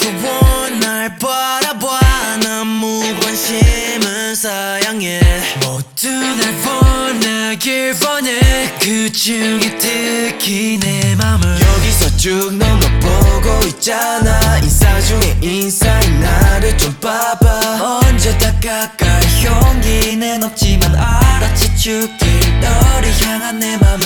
뜨거운 날 바라봐. 너무 관심은 사양해. 모두 날 원하길 원해. 그 중에 특히 내 맘을 여기서 쭉 넘어보고 있잖아. 인사 중에 인사인 나를 좀 봐봐. 언제 다가갈 용기는 없지만 알아채 줄게. 너를 향한 내 맘을